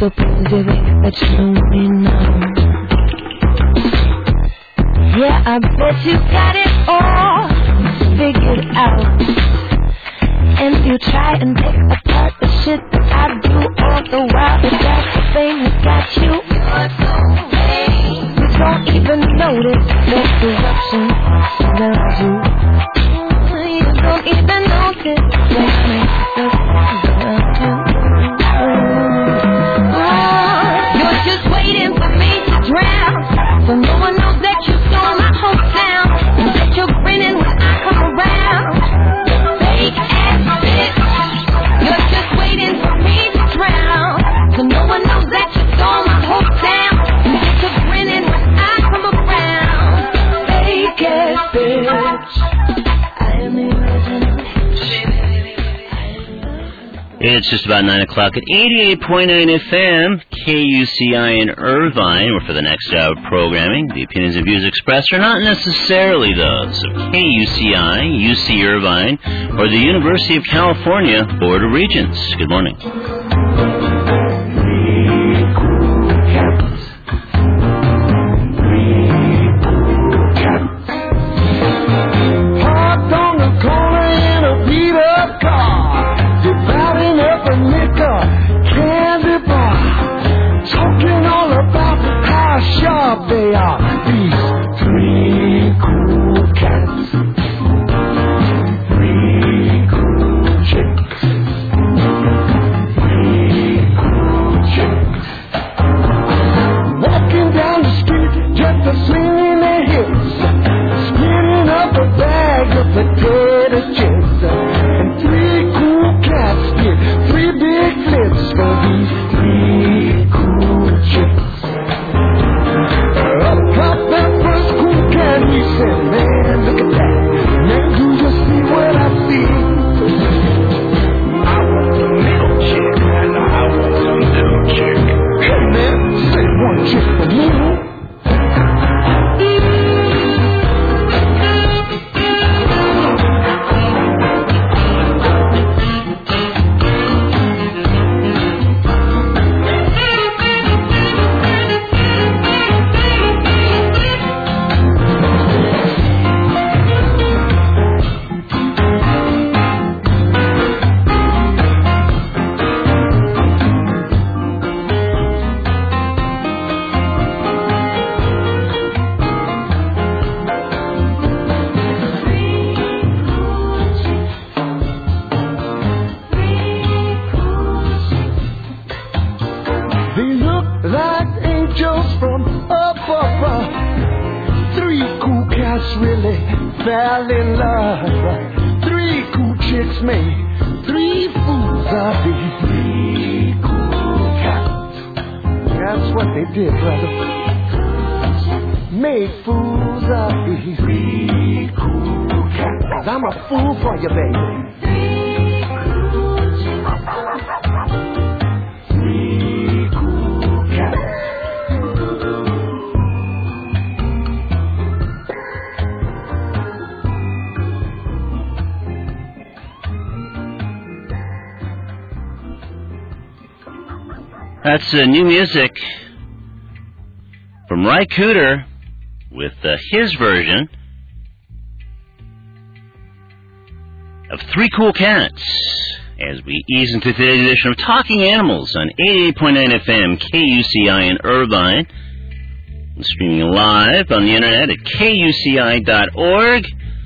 so busy that you don't me now. Yeah, I bet you got it all figured out. And you try and pick apart the shit that I do all the while. But that's the thing that got you. You're so vain. You don't even notice the corruption around you. You don't even notice the mess around you. You're just waiting for me to drown, so no one knows that you stole my hometown, and that you're grinning when I come around. Fake ass bitch, you're just waiting for me to drown, so no one knows that you stole my hometown, and that you're grinning when I come around. Fake ass bitch, I am the original. It's just about 9 o'clock at 88.9 FM, KUCI in Irvine, where for the next hour of programming, the opinions and views expressed are not necessarily those of KUCI, UC Irvine, or the University of California Board of Regents. Good morning. Parked on the corner in a beat-up car, dividing up a nickel candy bar, talking all about how sharp they are. These three cool cats, three cool chicks, three cool chicks, walking down the street just a swinging their hips, spinning up a bag of potato chips, and three cool cats did three big flips for these three cool chicks. Up popped that first cool cat, he said, man, look at that. Man, do you see what I see? I want the middle chick, and I want the little chick. Hey, man, say one chick for me. Fell in love. Three cool chicks made three fools of these three cool cats. That's what they did, brother. Made fools of these three cool cats. I'm a fool for you, baby. Three cool cats. That's new music from Ry Cooder with his version of Three Cool Cats as we ease into today's edition of Talking Animals on 88.9 FM KUCI in Irvine. I'm streaming live on the internet at kuci.org.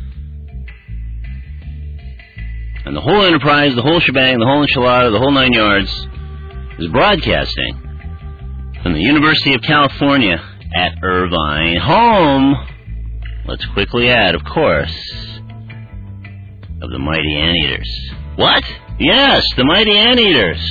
And the whole enterprise, the whole shebang, the whole enchilada, the whole 9 yards is broadcasting from the University of California at Irvine. Home, let's quickly add, of course, of the Mighty Anteaters. What? Yes, the Mighty Anteaters.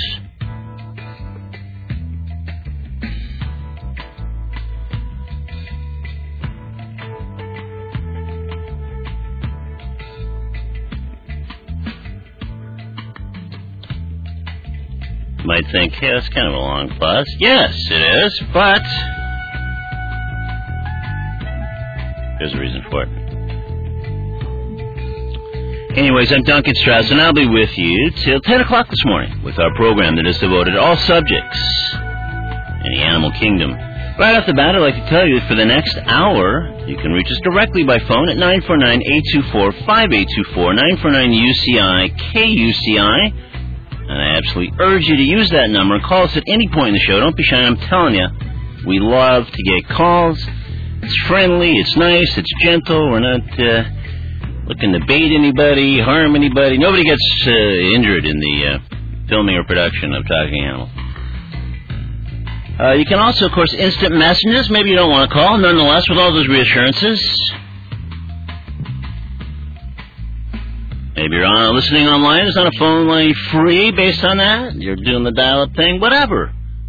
Might think, yeah, it's kind of a long pause. Yes, it is, but there's a reason for it. Anyways, I'm Duncan Strauss, and I'll be with you till 10 o'clock this morning with our program that is devoted to all subjects in the animal kingdom. Right off the bat, I'd like to tell you that for the next hour, you can reach us directly by phone at 949-824-5824, 949-UCI-KUCI. And I absolutely urge you to use that number and call us at any point in the show. Don't be shy, I'm telling you. We love to get calls. It's friendly, it's nice, it's gentle. We're not looking to bait anybody, harm anybody. Nobody gets injured in the filming or production of Talking Animals. You can also, of course, instant messages. Maybe you don't want to call. Nonetheless, with all those reassurances, maybe you're listening online. It's on a phone line free based on that. You're doing the dial-up thing. Whatever.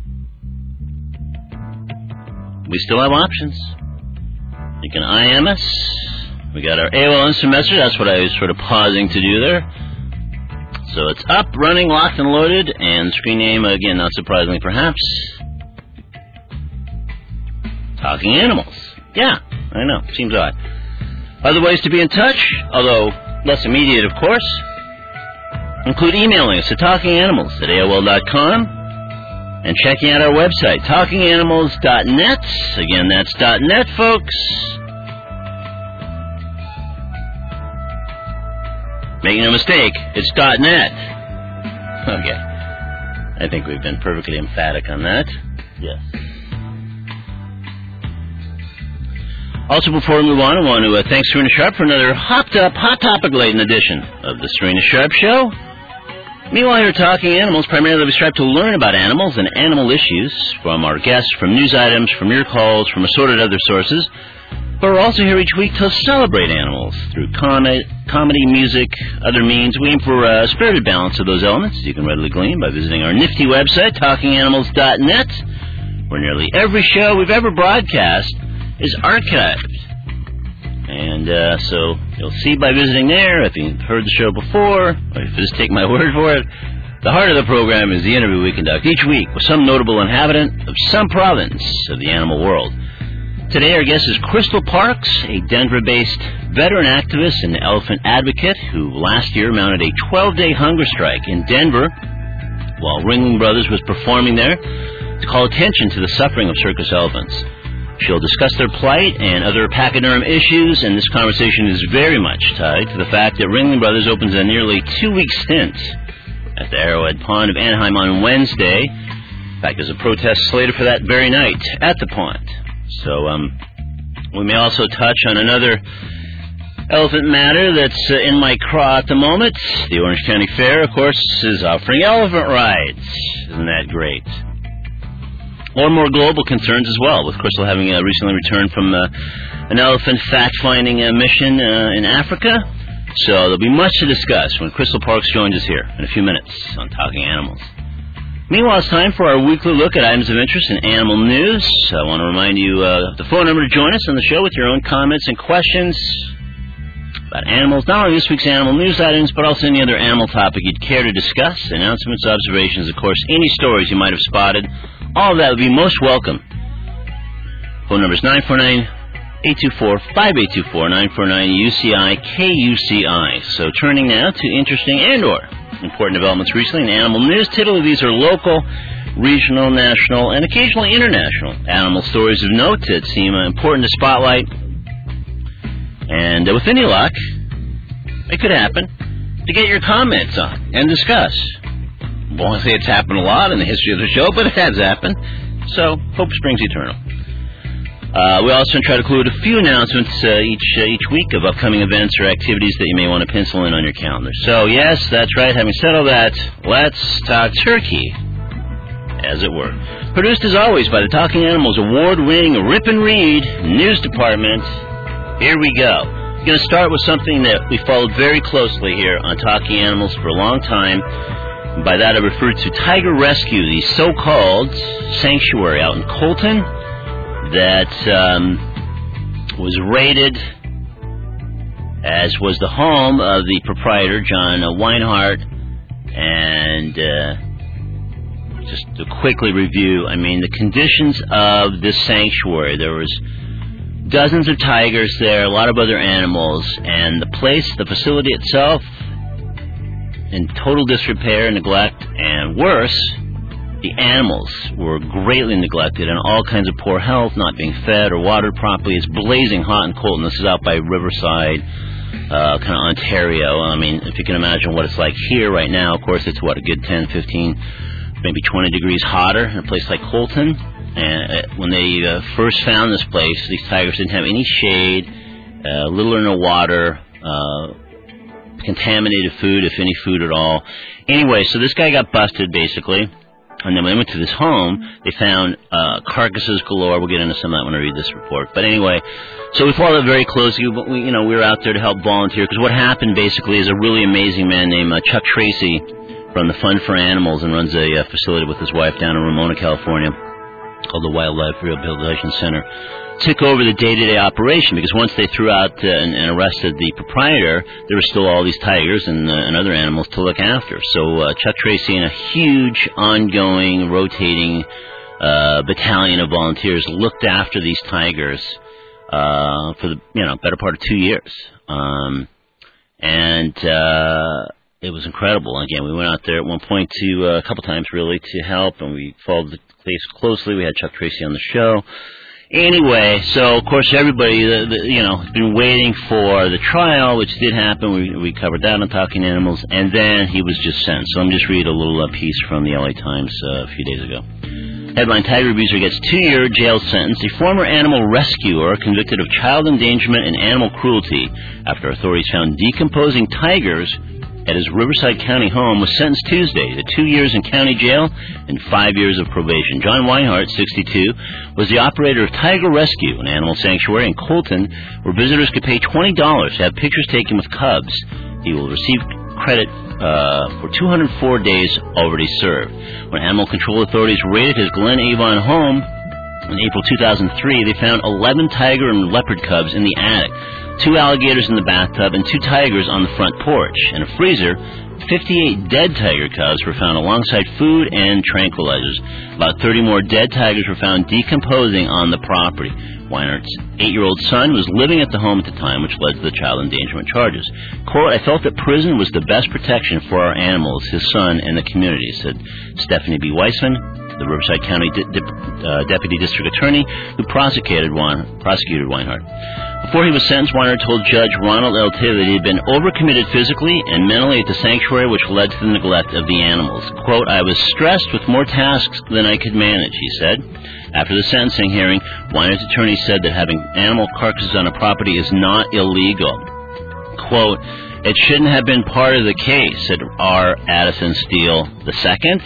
We still have options. You can IM us. We got our AOL instant message. That's what I was sort of pausing to do there. So it's up, running, locked, and loaded. And screen name, again, not surprisingly, perhaps, Talking Animals. Yeah, I know. Seems odd. Other ways to be in touch, although less immediate, of course, include emailing us at talkinganimals@AOL.com and checking out our website, talkinganimals.net. Again, that's .net, folks. Make no mistake, it's .net. Okay. I think we've been perfectly emphatic on that. Yes. Also, before we move on, I want to thank Serena Sharp for another hot topic-laden edition of the Serena Sharp Show. Meanwhile, here at Talking Animals, primarily we strive to learn about animals and animal issues from our guests, from news items, from your calls, from assorted other sources. But we're also here each week to celebrate animals through comedy, music, other means. We aim for a spirited balance of those elements you can readily glean by visiting our nifty website, talkinganimals.net, where nearly every show we've ever broadcast is archived. And so you'll see by visiting there, if you've heard the show before, or if you just take my word for it, the heart of the program is the interview we conduct each week with some notable inhabitant of some province of the animal world. Today our guest is Crystal Parks, a Denver-based veteran activist and elephant advocate who last year mounted a 12-day hunger strike in Denver while Ringling Brothers was performing there to call attention to the suffering of circus elephants. She'll discuss their plight and other pachyderm issues, and this conversation is very much tied to the fact that Ringling Brothers opens a nearly 2-week stint at the Arrowhead Pond of Anaheim on Wednesday. In fact, there's a protest slated for that very night at the pond. So we may also touch on another elephant matter that's in my craw at the moment. The Orange County Fair, of course, is offering elephant rides. Isn't that great? Or more global concerns as well, with Crystal having recently returned from an elephant fact-finding mission in Africa. So there'll be much to discuss when Crystal Parks joins us here in a few minutes on Talking Animals. Meanwhile, it's time for our weekly look at items of interest in animal news. I want to remind you the phone number to join us on the show with your own comments and questions about animals, not only this week's animal news items, but also any other animal topic you'd care to discuss, announcements, observations, of course, any stories you might have spotted. All of that would be most welcome. Phone number is 949-824-5824, 949-UCI-KUCI. So turning now to interesting and/or important developments recently in animal news. Typically, these are local, regional, national, and occasionally international animal stories of note that seem important to spotlight. And with any luck, it could happen to get your comments on and discuss. I won't say it's happened a lot in the history of the show, but it has happened. So, hope springs eternal. We also try to include a few announcements each week of upcoming events or activities that you may want to pencil in on your calendar. So, yes, that's right. Having said all that, let's talk turkey, as it were. Produced, as always, by the Talking Animals award-winning Rip and Read News Department. Here we go. I'm going to start with something that we followed very closely here on Talking Animals for a long time. By that I refer to Tiger Rescue, the so-called sanctuary out in Colton that was raided, as was the home of the proprietor, John Weinhardt. And just to quickly review, I mean, the conditions of this sanctuary, there was dozens of tigers there, a lot of other animals, and the place, the facility itself, in total disrepair, neglect, and worse, the animals were greatly neglected and all kinds of poor health, not being fed or watered properly. It's blazing hot in Colton. This is out by Riverside, kind of Ontario. I mean, if you can imagine what it's like here right now, of course, it's a good 10, 15, maybe 20 degrees hotter in a place like Colton. And when they first found this place, these tigers didn't have any shade, little or no water, contaminated food, if any food at all. Anyway, so this guy got busted, basically. And then when they went to this home, they found carcasses galore. We'll get into some of that when I read this report. But anyway, so we followed it very closely. But we were out there to help volunteer. Because what happened, basically, is a really amazing man named Chuck Tracy from the Fund for Animals and runs a facility with his wife down in Ramona, California, called the Wildlife Rehabilitation Center, took over the day-to-day operation, because once they threw out and arrested the proprietor, there were still all these tigers and other animals to look after. So Chuck Tracy and a huge, ongoing, rotating battalion of volunteers looked after these tigers for the better part of 2 years. It was incredible. Again, we went out there at one point a couple times really to help, and we followed the case closely. We had Chuck Tracy on the show. Anyway, so of course everybody, has been waiting for the trial, which did happen. We covered that on Talking Animals, and then he was just sentenced. So let me just read a little piece from the LA Times a few days ago. Headline: Tiger abuser gets 2-year jail sentence. A former animal rescuer convicted of child endangerment and animal cruelty after authorities found decomposing tigers at his Riverside County home was sentenced Tuesday to 2 years in county jail and 5 years of probation. John Weinhardt, 62, was the operator of Tiger Rescue, an animal sanctuary in Colton, where visitors could pay $20 to have pictures taken with cubs. He will receive credit for 204 days already served. When animal control authorities raided his Glen Avon home in April 2003, they found 11 tiger and leopard cubs in the attic, 2 alligators in the bathtub, and 2 tigers on the front porch. In a freezer, 58 dead tiger cubs were found alongside food and tranquilizers. About 30 more dead tigers were found decomposing on the property. Weinhardt's 8-year-old son was living at the home at the time, which led to the child endangerment charges. Quote, "I felt that prison was the best protection for our animals, his son, and the community," said Stephanie B. Weissman, the Riverside County Deputy District Attorney who prosecuted Weinhardt. Before he was sentenced, Weinhardt told Judge Ronald L. Taylor that he had been overcommitted physically and mentally at the sanctuary, which led to the neglect of the animals. Quote, "I was stressed with more tasks than I could manage," he said. After the sentencing hearing, Weinhardt's attorney said that having animal carcasses on a property is not illegal. Quote, "It shouldn't have been part of the case," said R. Addison Steele II.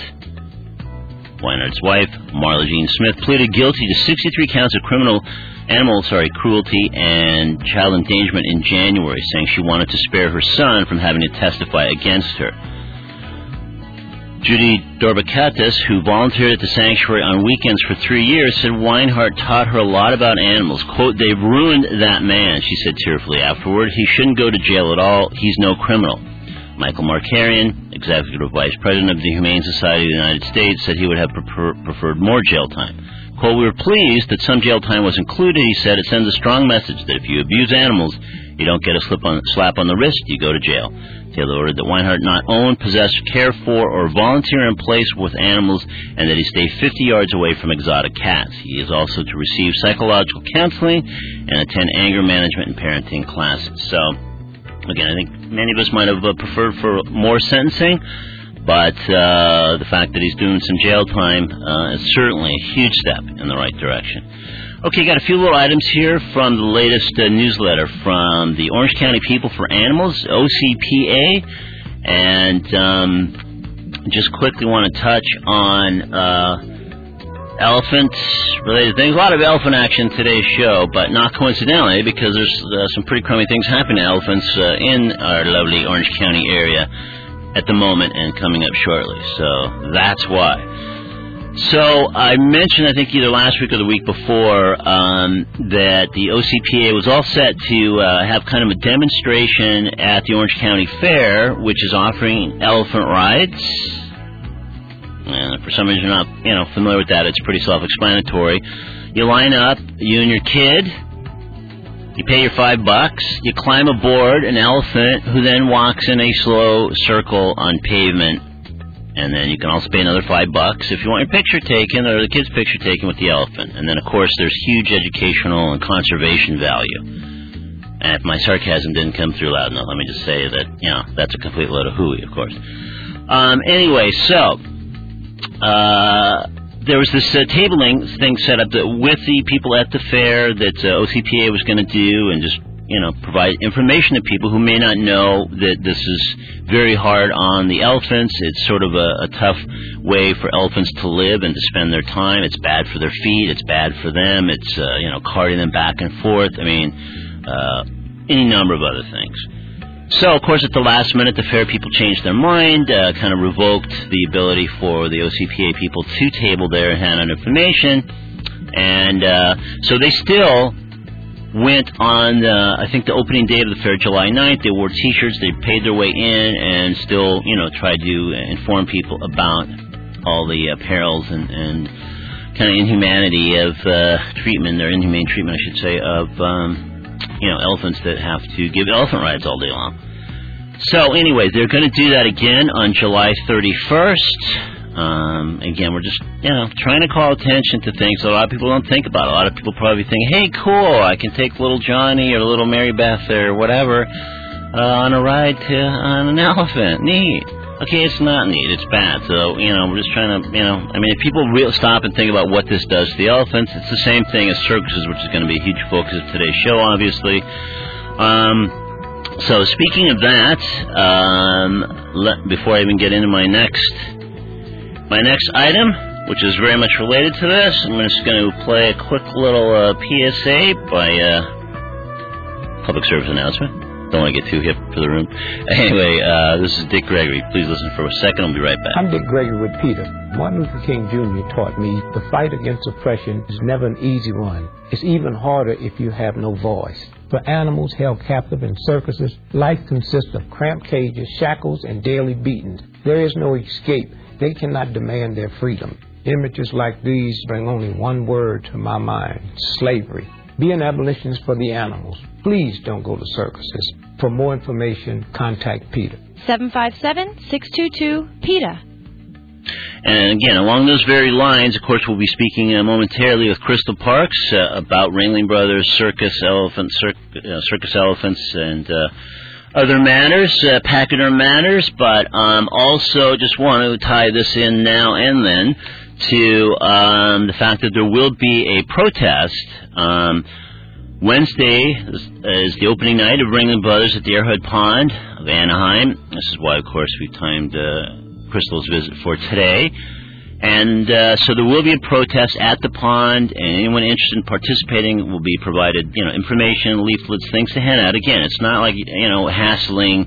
Weinhardt's wife, Marla Jean Smith, pleaded guilty to 63 counts of animal cruelty and child endangerment in January, saying she wanted to spare her son from having to testify against her. Judy Dorbakatis, who volunteered at the sanctuary on weekends for 3 years, said Weinhardt taught her a lot about animals. Quote, "They've ruined that man," she said tearfully afterward. "He shouldn't go to jail at all. He's no criminal." Michael Markarian, Executive Vice President of the Humane Society of the United States, said he would have preferred more jail time. Quote, "We were pleased that some jail time was included," he said. "It sends a strong message that if you abuse animals, you don't get a slap on the wrist, you go to jail." Taylor ordered that Weinhardt not own, possess, care for, or volunteer in place with animals, and that he stay 50 yards away from exotic cats. He is also to receive psychological counseling and attend anger management and parenting classes. So, again, I think many of us might have preferred for more sentencing, but the fact that he's doing some jail time is certainly a huge step in the right direction. Okay, got a few little items here from the latest newsletter from the Orange County People for Animals, OCPA, and just quickly want to touch on elephant-related things. A lot of elephant action in today's show, but not coincidentally, because there's some pretty crummy things happening to elephants in our lovely Orange County area at the moment and coming up shortly. So that's why. So I mentioned, I think either last week or the week before, that the OCPA was all set to have kind of a demonstration at the Orange County Fair, which is offering elephant rides. And for some reason you're not, familiar with that, it's pretty self-explanatory. You line up, you and your kid, you pay your $5, you climb aboard an elephant who then walks in a slow circle on pavement And then you can also pay another $5 if you want your picture taken or the kid's picture taken with the elephant. And then, of course, there's huge educational and conservation value. And if my sarcasm didn't come through loud enough, let me just say that, that's a complete load of hooey, of course. Anyway, so there was this tabling thing set up with the people at the fair that OCPA was going to do and just, provide information to people who may not know that this is very hard on the elephants. It's sort of a tough way for elephants to live and to spend their time. It's bad for their feet. It's bad for them. It's, carting them back and forth. I mean, any number of other things. So, of course, at the last minute, the fair people changed their mind, kind of revoked the ability for the OCPA people to table there and hand out information. And so they still went on, I think, the opening day of the fair, July 9th. They wore T-shirts. They paid their way in and still, tried to inform people about all the perils and kind of inhumanity of treatment, or inhumane treatment, I should say, of elephants that have to give elephant rides all day long. So anyway, they're going to do that again on July 31st. Again, we're just, trying to call attention to things that a lot of people don't think about. A lot of people probably think, hey, cool, I can take little Johnny or little Mary Beth or whatever on a ride on an elephant. Neat. Okay, it's not neat. It's bad. So, we're just trying to, if people stop and think about what this does to the elephants, it's the same thing as circuses, which is going to be a huge focus of today's show, obviously. So, speaking of that, before I even get into my next item, which is very much related to this, I'm just going to play a quick little PSA by public service announcement. Don't want to get too hip for the room. Anyway, this is Dick Gregory. Please listen for a second. I'll be right back. I'm Dick Gregory with PETA. Martin Luther King Jr. taught me the fight against oppression is never an easy one. It's even harder if you have no voice. For animals held captive in circuses, life consists of cramped cages, shackles, and daily beatings. There is no escape. They cannot demand their freedom. Images like these bring only one word to my mind: slavery. Be an abolitionist for the animals. Please don't go to circuses. For more information, contact PETA. 757-622-PETA. And again, along those very lines, of course, we'll be speaking momentarily with Crystal Parks about Ringling Brothers circus elephants, and other matters, pachyderm matters. But also just want to tie this in now and then to the fact that there will be a protest. Wednesday is the opening night of Ringling Brothers at the Arrowhead Pond of Anaheim. This is why, of course, we timed Crystal's visit for today. And so there will be a protest at the pond, and anyone interested in participating will be provided, information, leaflets, things to hand out. Again, it's not like, hassling,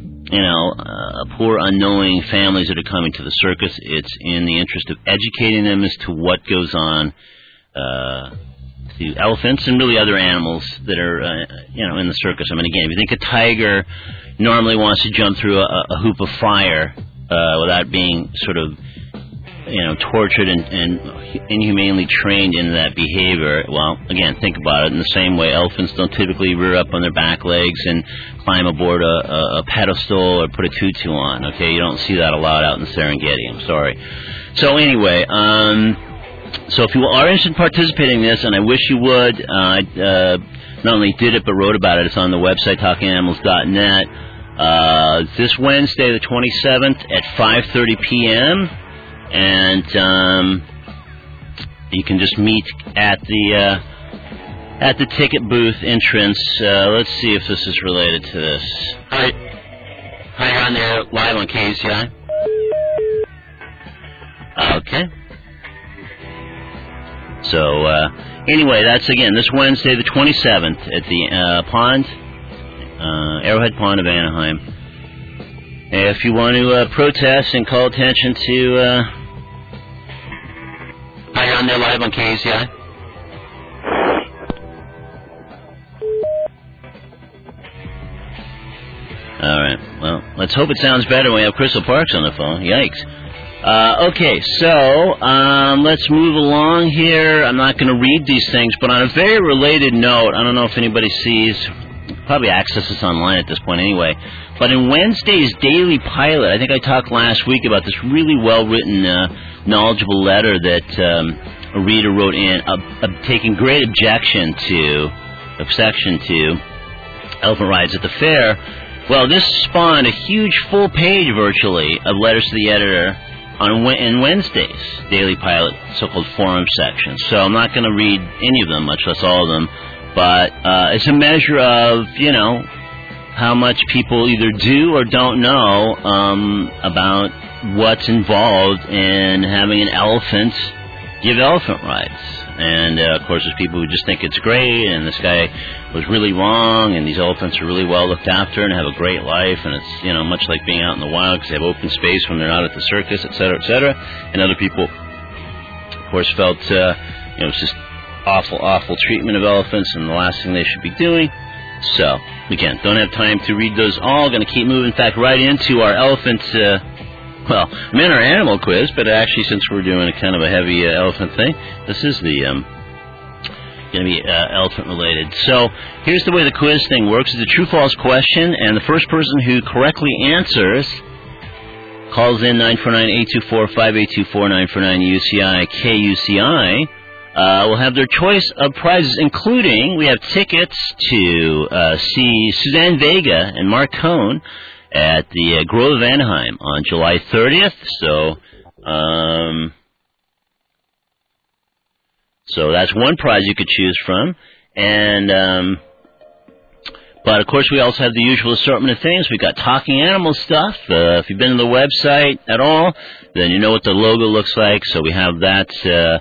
poor unknowing families that are coming to the circus. It's in the interest of educating them as to what goes on to elephants and really other animals that are, in the circus. I mean, again, if you think a tiger normally wants to jump through a hoop of fire without being sort of, tortured and inhumanely trained into that behavior, well, again, think about it. In the same way, elephants don't typically rear up on their back legs and climb aboard a pedestal or put a tutu on, okay? You don't see that a lot out in the Serengeti, I'm sorry. So anyway, so if you are interested in participating in this, and I wish you would, I not only did it but wrote about it. It's on the website, talkinganimals.net. This Wednesday, the 27th at 5:30 p.m., and you can just meet at the ticket booth entrance. Let's see if this is related to this. Hi, you're on there live on KUCI. Okay. So, anyway, that's, again, this Wednesday, the 27th, at the pond, Arrowhead Pond of Anaheim. If you want to protest and call attention to... Hi, you're on there live on KUCI. All right. Well, let's hope it sounds better when we have Crystal Parks on the phone. Yikes. Okay, so let's move along here. I'm not going to read these things, but on a very related note, I don't know if anybody sees probably access this online at this point anyway. But in Wednesday's Daily Pilot, I think I talked last week about this really well-written, knowledgeable letter that a reader wrote in, taking great objection to elephant rides at the fair. Well, this spawned a huge full page, virtually, of letters to the editor in Wednesday's Daily Pilot, so-called forum section. So I'm not going to read any of them, much less all of them, but it's a measure of, how much people either do or don't know about what's involved in having an elephant give elephant rides. And, of course, there's people who just think it's great, and this guy was really wrong, and these elephants are really well looked after and have a great life, and it's, much like being out in the wild because they have open space when they're not at the circus, et cetera, et cetera. And other people, of course, felt, it's just awful treatment of elephants and the last thing they should be doing. So, again, don't have time to read those all. Going to keep moving, in fact, right into our elephant I'm in our animal quiz, but actually, since we're doing a kind of a heavy elephant thing, this is the going to be elephant-related. So here's the way the quiz thing works. It's a true-false question, and the first person who correctly answers calls in 949-824-5824, 949-UCI-KUCI, will have their choice of prizes, including we have tickets to see Suzanne Vega and Mark Cohn at the Grove of Anaheim on July 30th. So that's one prize you could choose from. And but of course we also have the usual assortment of things. We've got talking animal stuff. If you've been to the website at all, then you know what the logo looks like. So we have that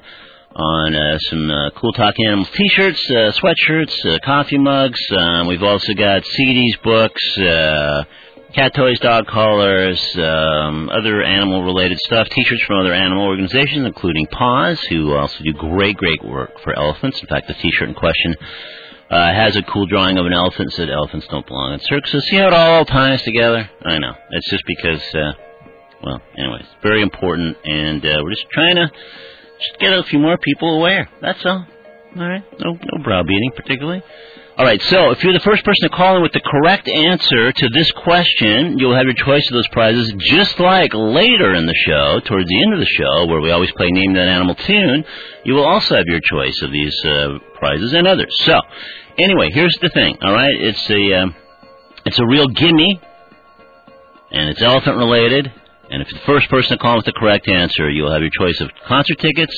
on some cool talking animal t-shirts, sweatshirts, coffee mugs. We've also got CDs, books, cat toys, dog collars, other animal-related stuff, T-shirts from other animal organizations, including PAWS, who also do great work for elephants. In fact, the T-shirt in question has a cool drawing of an elephant that said, "Elephants don't belong in circuses." See how it all ties together? I know. It's just because, anyways, very important, and we're just trying to get a few more people aware. That's all. All right? No browbeating, particularly. All right, so if you're the first person to call in with the correct answer to this question, you'll have your choice of those prizes, just like later in the show, towards the end of the show, where we always play Name That Animal Tune, you will also have your choice of these prizes and others. So, anyway, here's the thing, all right? It's a real gimme, and it's elephant-related, and if you're the first person to call in with the correct answer, you'll have your choice of concert tickets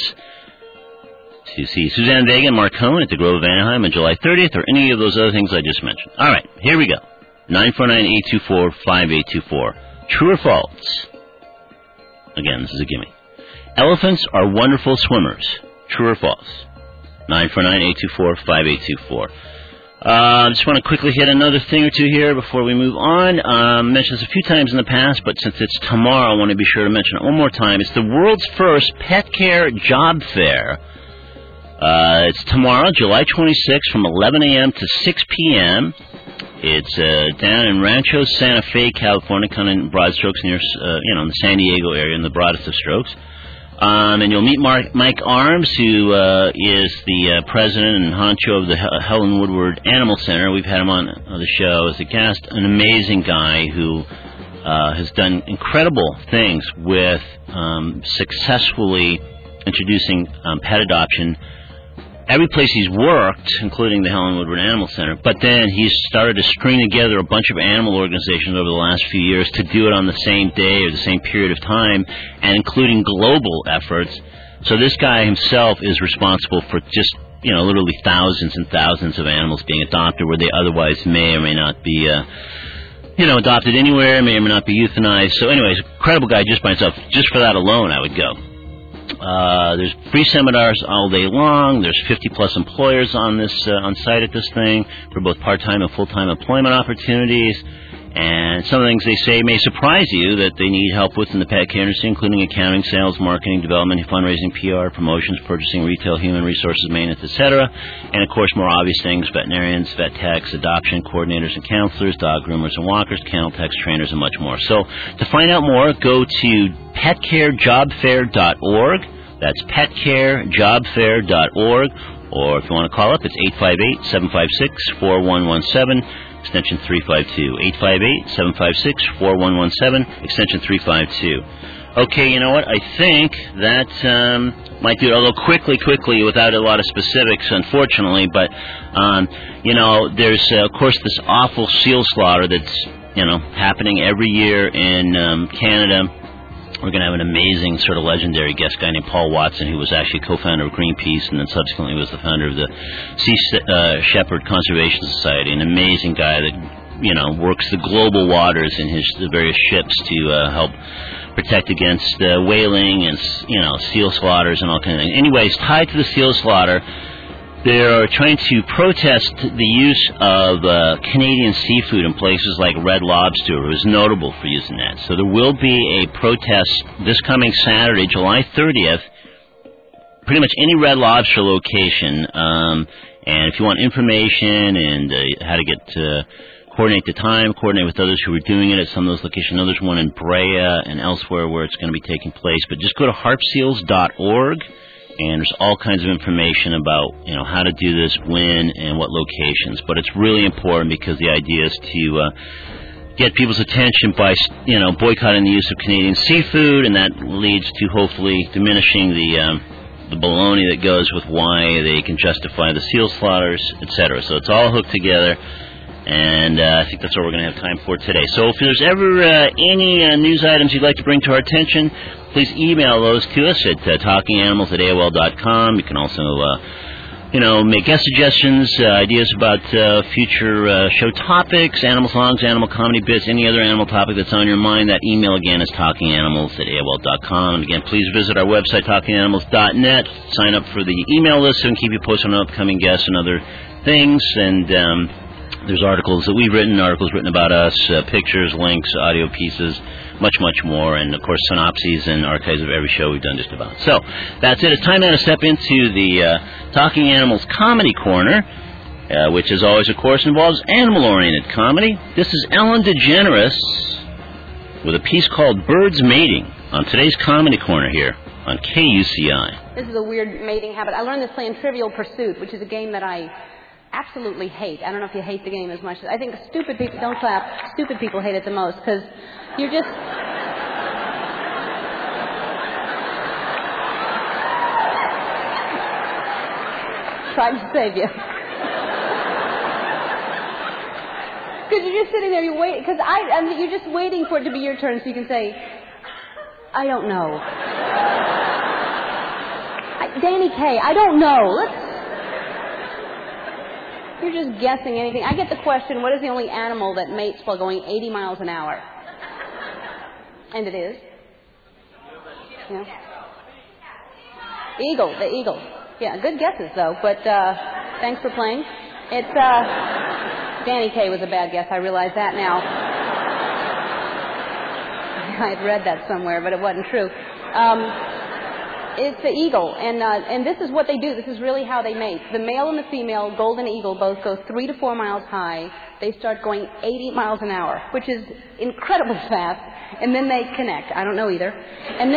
to see Suzanne Vega and Mark Cohn at the Grove of Anaheim on July 30th, or any of those other things I just mentioned. All right, here we go. 949-824-5824. True or false? Again, this is a gimme. Elephants are wonderful swimmers. True or false? 949-824-5824. I just want to quickly hit another thing or two here before we move on. I mentioned this a few times in the past, but since it's tomorrow, I want to be sure to mention it one more time. It's the world's first pet care job fair. It's tomorrow, July 26th, from 11 a.m. to 6 p.m. It's down in Rancho Santa Fe, California, kind of in broad strokes near, in the San Diego area, in the broadest of strokes. And you'll meet Mike Arms, who is the president and honcho of the Helen Woodward Animal Center. We've had him on the show as a guest. An amazing guy who has done incredible things with successfully introducing pet adoption every place he's worked, including the Helen Woodward Animal Center. But then he's started to string together a bunch of animal organizations over the last few years to do it on the same day or the same period of time, and including global efforts. So this guy himself is responsible for just, literally thousands and thousands of animals being adopted where they otherwise may or may not be, adopted anywhere, may or may not be euthanized. So anyways, incredible guy just by himself. Just for that alone, I would go. There's free seminars all day long. There's 50-plus employers on site at this thing for both part-time and full-time employment opportunities. And some of the things they say may surprise you that they need help with in the pet care industry, including accounting, sales, marketing, development, fundraising, PR, promotions, purchasing, retail, human resources, maintenance, etc. And, of course, more obvious things, veterinarians, vet techs, adoption coordinators and counselors, dog groomers and walkers, kennel techs, trainers, and much more. So to find out more, go to petcarejobfair.org. That's petcarejobfair.org. Or if you want to call up, it's 858-756-4117. extension 352. 858-756-4117, extension 352. Okay, you know what? I think that might do it, although quickly, without a lot of specifics, unfortunately. But, there's, of course, this awful seal slaughter that's, happening every year in Canada. We're going to have an amazing sort of legendary guest guy named Paul Watson, who was actually co-founder of Greenpeace and then subsequently was the founder of the Sea Shepherd Conservation Society. An amazing guy that, works the global waters in the various ships to help protect against whaling and, seal slaughters and all kinds of things. Anyways, tied to the seal slaughter, they're trying to protest the use of Canadian seafood in places like Red Lobster, who is notable for using that. So there will be a protest this coming Saturday, July 30th, pretty much any Red Lobster location. And if you want information and how to get coordinate the time, coordinate with others who are doing it at some of those locations. I know there's one in Brea and elsewhere where it's going to be taking place. But just go to harpseals.org. And there's all kinds of information about, how to do this, when, and what locations. But it's really important because the idea is to get people's attention by, boycotting the use of Canadian seafood, and that leads to hopefully diminishing the baloney that goes with why they can justify the seal slaughters, etc. So it's all hooked together. And I think that's what we're going to have time for today. So if there's ever any news items you'd like to bring to our attention, please email those to us at talkinganimals@AOL.com. You can also, make guest suggestions, ideas about future show topics, animal songs, animal comedy bits, any other animal topic that's on your mind. That email again is talkinganimals@AOL.com. And again, please visit our website, talkinganimals.net. Sign up for the email list so we can keep you posted on upcoming guests and other things. And there's articles that we've written, articles written about us, pictures, links, audio pieces, much more, and, of course, synopses and archives of every show we've done just about. So that's it. It's time now to step into the Talking Animals Comedy Corner, which, as always, of course, involves animal-oriented comedy. This is Ellen DeGeneres with a piece called Birds Mating on today's Comedy Corner here on KUCI. This is a weird mating habit. I learned this playing Trivial Pursuit, which is a game that I absolutely hate. I don't know if you hate the game as much as I think stupid people, don't clap, stupid people hate it the most because you're just... Trying to save you. Because you're just sitting there, you wait, because you're just waiting for it to be your turn so you can say, I don't know. Danny Kaye, I don't know. You're just guessing anything. I get the question, what is the only animal that mates while going 80 miles an hour? And it is? Yeah. The eagle. Yeah, good guesses, though. But thanks for playing. It's, Danny Kaye was a bad guess. I realize that now. I had read that somewhere, but it wasn't true. It's the eagle, and this is what they do. This is really how they mate. The male and the female golden eagle both go 3 to 4 miles high. They start going 80 miles an hour, which is incredibly fast, and then they connect. I don't know either. And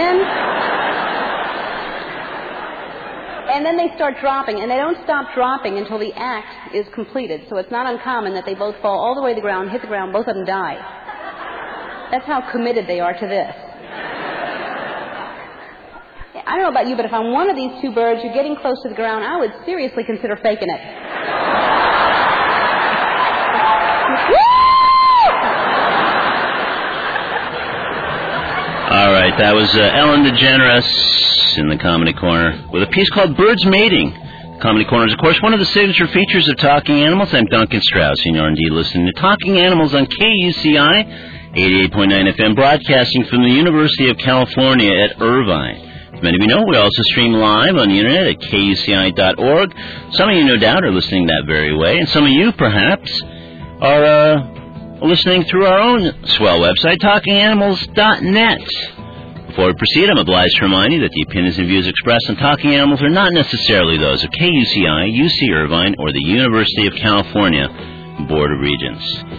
then they start dropping, and they don't stop dropping until the act is completed. So it's not uncommon that they both fall all the way to the ground, hit the ground, both of them die. That's how committed they are to this. I don't know about you, but if I'm one of these two birds, you're getting close to the ground, I would seriously consider faking it. All right, that was Ellen DeGeneres in the Comedy Corner with a piece called Birds Mating. Comedy Corner is, of course, one of the signature features of Talking Animals. I'm Duncan Strauss, and you're indeed listening to Talking Animals on KUCI, 88.9 FM, broadcasting from the University of California at Irvine. As many of you know, we also stream live on the internet at KUCI.org. Some of you, no doubt, are listening that very way, and some of you, perhaps, are listening through our own swell website, TalkingAnimals.net. Before we proceed, I'm obliged to remind you that the opinions and views expressed on Talking Animals are not necessarily those of KUCI, UC Irvine, or the University of California Board of Regents.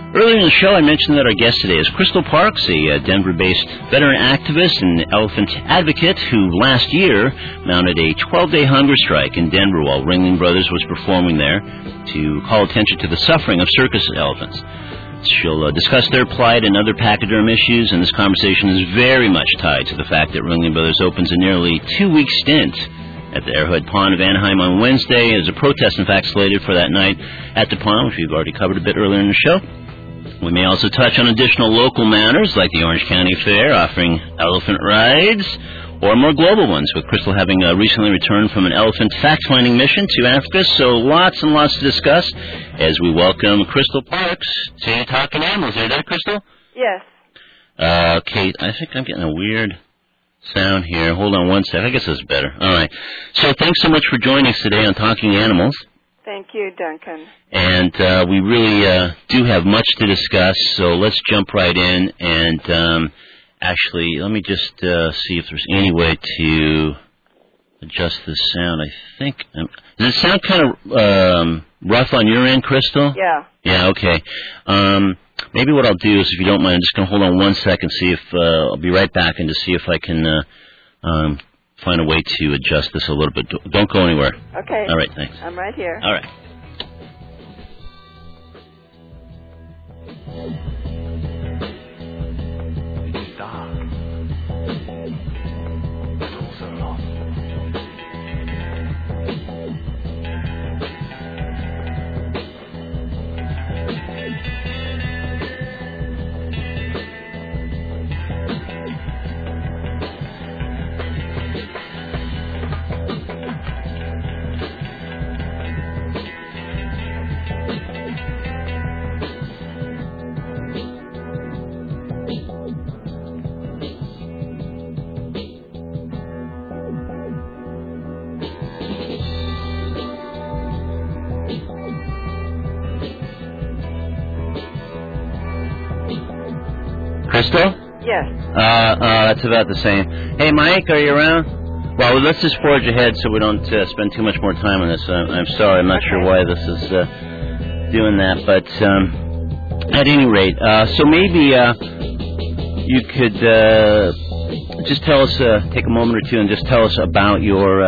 Earlier in the show, I mentioned that our guest today is Crystal Parks, a Denver-based veteran activist and elephant advocate who last year mounted a 12-day hunger strike in Denver while Ringling Brothers was performing there to call attention to the suffering of circus elephants. She'll discuss their plight and other pachyderm issues, and this conversation is very much tied to the fact that Ringling Brothers opens a nearly 2-week stint at the Arrowhead Pond of Anaheim on Wednesday. There's a protest, in fact, slated for that night at the pond, which we've already covered a bit earlier in the show. We may also touch on additional local matters like the Orange County Fair offering elephant rides, or more global ones, with Crystal having recently returned from an elephant fact-finding mission to Africa. So lots and lots to discuss as we welcome Crystal Parks to Talking Animals. Are you there, Crystal? Yes. Kate, I think I'm getting a weird sound here. Hold on one sec. I guess this is better. All right. So thanks so much for joining us today on Talking Animals. Thank you, Duncan. And we really do have much to discuss, so let's jump right in. And actually, let me just see if there's any way to adjust the sound. I think... does it sound kind of rough on your end, Crystal? Yeah. Yeah, okay. Maybe what I'll do is, if you don't mind, I'm just going to hold on 1 second, see if... I'll be right back and just see if I can find a way to adjust this a little bit. Don't go anywhere. Okay. All right, thanks. I'm right here. All right. It's dark. But also lost. Crystal? Yes. That's about the same. Hey, Mike, are you around? Well, let's just forge ahead so we don't spend too much more time on this. I'm sorry, I'm not sure why this is doing that, but at any rate, so maybe you could just tell us, take a moment or two and just tell us about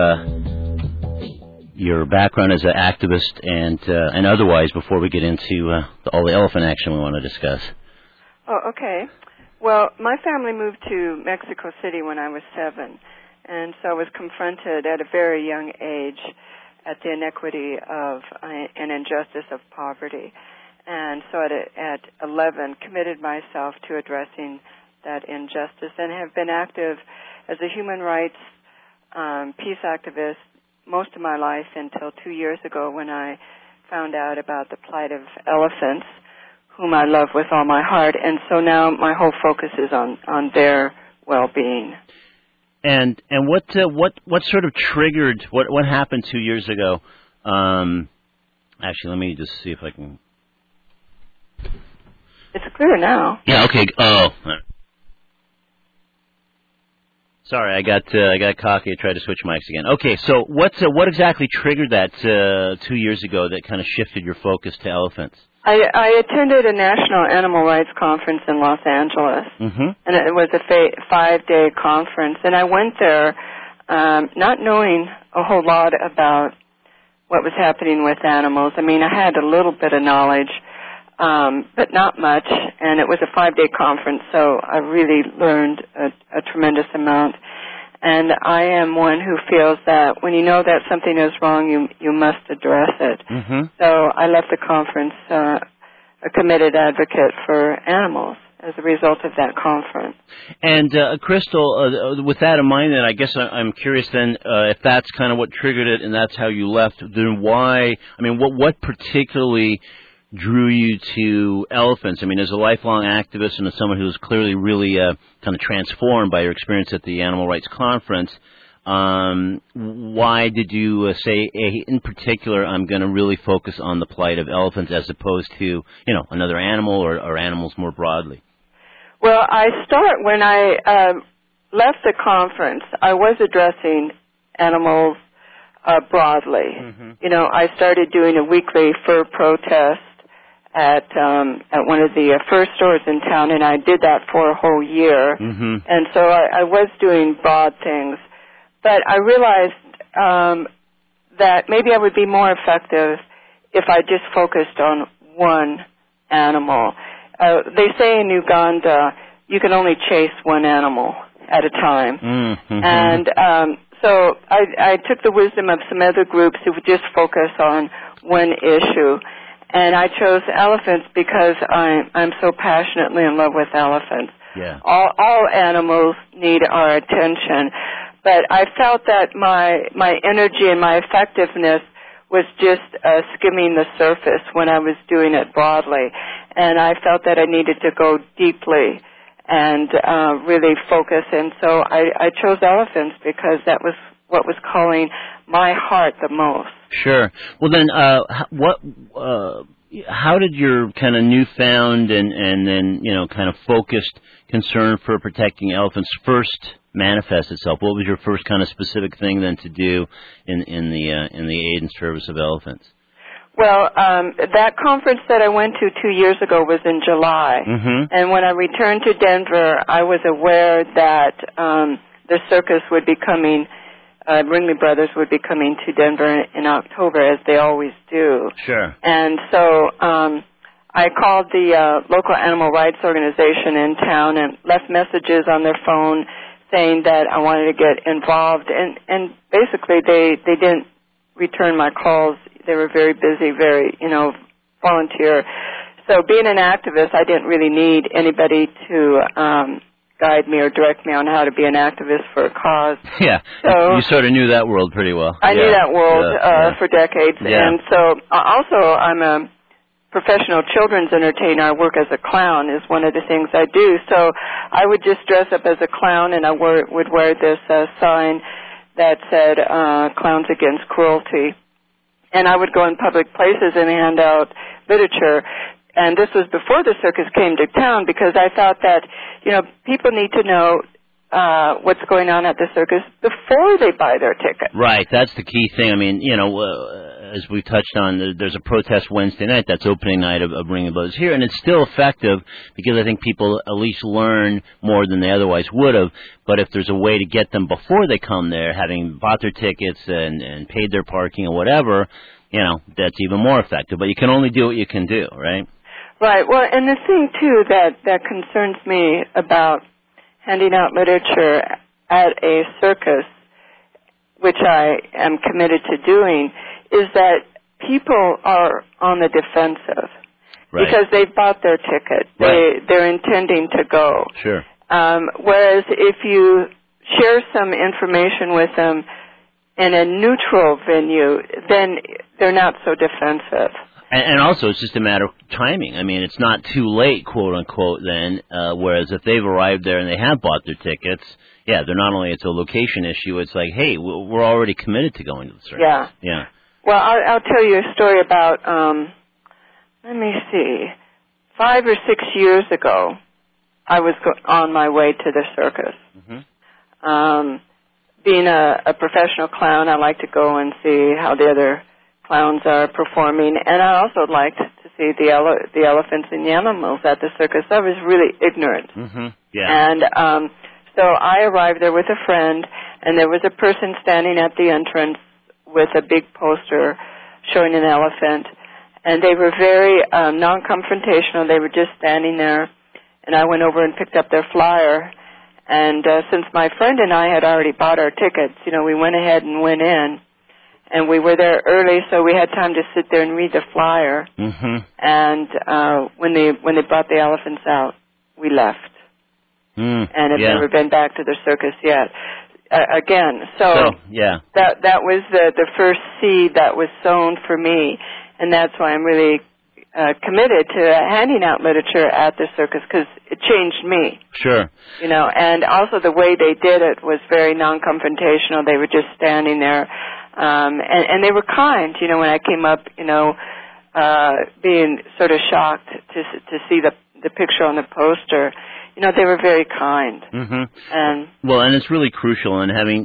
your background as an activist and otherwise before we get into all the elephant action we want to discuss. Oh, okay. Well, my family moved to Mexico City when I was 7, and so I was confronted at a very young age at the inequity of and injustice of poverty. And so at 11, committed myself to addressing that injustice and have been active as a human rights peace activist most of my life until 2 years ago when I found out about the plight of elephants, whom I love with all my heart, and so now my whole focus is on their well-being. And what sort of triggered what happened 2 years ago? Actually, let me just see if I can. It's clear now. Yeah. Okay. Oh. Sorry, I got cocky. I tried to switch mics again. Okay. So what exactly triggered that 2 years ago that kind of shifted your focus to elephants? I attended a national animal rights conference in Los Angeles, and it was a 5-day conference. And I went there not knowing a whole lot about what was happening with animals. I mean, I had a little bit of knowledge, but not much. And it was a 5-day conference, so I really learned a tremendous amount. And I am one who feels that when you know that something is wrong, you must address it. So I left the conference a committed advocate for animals as a result of that conference. And Crystal, with that in mind, then I guess I'm curious then if that's kind of what triggered it, and that's how you left. Then why? I mean, what particularly drew you to elephants? I mean, as a lifelong activist and as someone who's clearly really kind of transformed by your experience at the Animal Rights Conference, why did you say, in particular, I'm going to really focus on the plight of elephants as opposed to, another animal or animals more broadly? Well, I start when I left the conference, I was addressing animals broadly. I started doing a weekly fur protest at one of the first stores in town, and I did that for a whole year. Mm-hmm. And so I was doing broad things, but I realized that maybe I would be more effective if I just focused on one animal. They say in Uganda you can only chase one animal at a time. Mm-hmm. And so I took the wisdom of some other groups who would just focus on one issue. And I chose elephants because I'm so passionately in love with elephants. Yeah. All animals need our attention. But I felt that my energy and my effectiveness was just skimming the surface when I was doing it broadly. And I felt that I needed to go deeply and really focus. And so I chose elephants because that was what was calling my heart the most. Sure. Well, then, how did your kind of newfound and then, kind of focused concern for protecting elephants first manifest itself? What was your first kind of specific thing then to do in the aid and service of elephants? Well, that conference that I went to 2 years ago was in July. Mm-hmm. And when I returned to Denver, I was aware that the circus would be coming, Ringley Brothers would be coming to Denver in October, as they always do. Sure. And so I called the local animal rights organization in town and left messages on their phone saying that I wanted to get involved. And basically they didn't return my calls. They were very busy, very, volunteer. So being an activist, I didn't really need anybody to guide me or direct me on how to be an activist for a cause. Yeah, so you sort of knew that world pretty well. I knew that world for decades. Yeah. And so also I'm a professional children's entertainer. I work as a clown is one of the things I do. So I would just dress up as a clown and I would wear this sign that said Clowns Against Cruelty. And I would go in public places and hand out literature. And this was before the circus came to town because I thought that, people need to know what's going on at the circus before they buy their ticket. Right, that's the key thing. I mean, as we touched on, there's a protest Wednesday night. That's opening night of Ringling Brothers here, and it's still effective because I think people at least learn more than they otherwise would have. But if there's a way to get them before they come there, having bought their tickets and paid their parking or whatever, that's even more effective. But you can only do what you can do, right? Right. Well, and the thing, too, that concerns me about handing out literature at a circus, which I am committed to doing, is that people are on the defensive. Right. Because they've bought their ticket. Right. They're intending to go. Sure. Whereas if you share some information with them in a neutral venue, then they're not so defensive. And also, it's just a matter of timing. I mean, it's not too late, quote unquote, then, whereas if they've arrived there and they have bought their tickets, they're not only, it's a location issue, it's like, hey, we're already committed to going to the circus. Yeah. Yeah. Well, I'll tell you a story about, let me see, 5 or 6 years ago, I was on my way to the circus. Mm-hmm. Being a professional clown, I like to go and see how the other clowns are performing, and I also liked to see the elephants and the animals at the circus. I was really ignorant. Mm-hmm. Yeah. And so I arrived there with a friend, and there was a person standing at the entrance with a big poster showing an elephant, and they were very non-confrontational. They were just standing there, and I went over and picked up their flyer, and since my friend and I had already bought our tickets, we went ahead and went in. And we were there early, so we had time to sit there and read the flyer. Mm-hmm. And when they brought the elephants out, we left. And have never been back to the circus yet. Again, that was the first seed that was sown for me, and that's why I'm really committed to handing out literature at the circus because it changed me. Sure. And also the way they did it was very non-confrontational. They were just standing there. And they were kind, when I came up, being sort of shocked to see the picture on the poster. they were very kind. And and it's really crucial. And having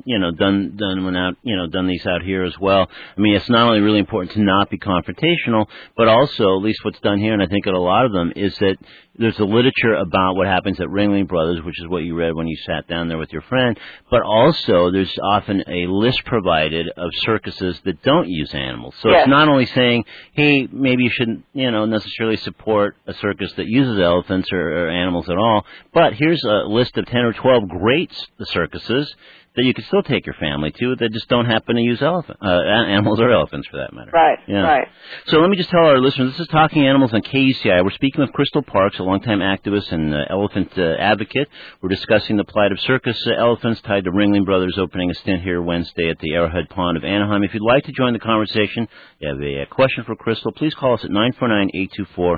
done these out here as well. I mean, it's not only really important to not be confrontational, but also, at least what's done here, and I think at a lot of them, is that there's a literature about what happens at Ringling Brothers, which is what you read when you sat down there with your friend, but also there's often a list provided of circuses that don't use animals. So It's not only saying, hey, maybe you shouldn't, necessarily support a circus that uses elephants or animals at all, but here's a list of 10 or 12 great circuses that you can still take your family to that just don't happen to use animals or elephants for that matter. Right, yeah. Right. So let me just tell our listeners, this is Talking Animals on KUCI. We're speaking with Crystal Parks, a longtime activist and elephant advocate. We're discussing the plight of circus elephants tied to Ringling Brothers opening a stint here Wednesday at the Arrowhead Pond of Anaheim. If you'd like to join the conversation, you have a question for Crystal, please call us at 949-824-5824.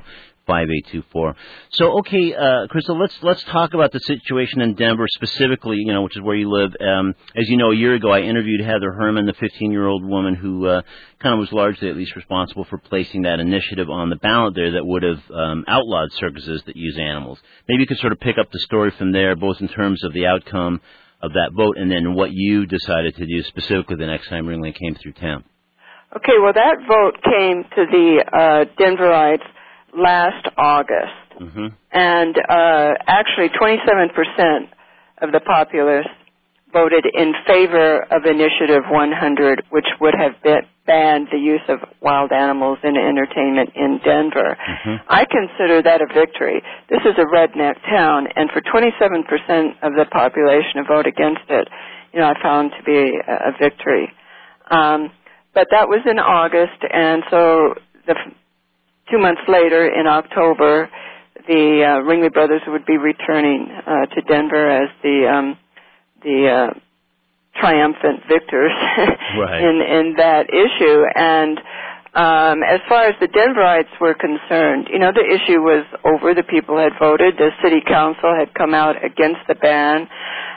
So, okay, Crystal, let's talk about the situation in Denver specifically, which is where you live. As you know, a year ago, I interviewed Heather Herman, the 15-year-old woman who kind of was largely at least responsible for placing that initiative on the ballot there that would have outlawed circuses that use animals. Maybe you could sort of pick up the story from there, both in terms of the outcome of that vote and then what you decided to do specifically the next time Ringling came through town. Okay, well, that vote came to the Denverites last August, and actually 27% of the populace voted in favor of Initiative 100, which would have banned the use of wild animals in entertainment in Denver. I consider that a victory. This is a redneck town, and for 27% of the population to vote against it, I found to be a victory. But that was in August, and so 2 months later, in October, the Ringling Brothers would be returning to Denver as the triumphant victors in that issue. And as far as the Denverites were concerned, the issue was over. The people had voted. The city council had come out against the ban.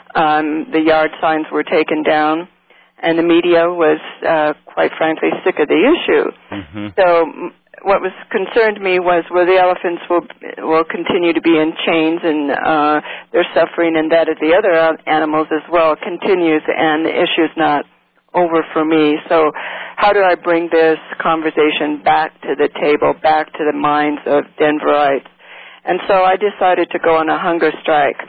The yard signs were taken down. And the media was, quite frankly, sick of the issue. So what was concerned me was, the elephants will continue to be in chains, and their suffering, and that of the other animals as well continues, and the issue's not over for me. So how do I bring this conversation back to the table, back to the minds of Denverites? And so I decided to go on a hunger strike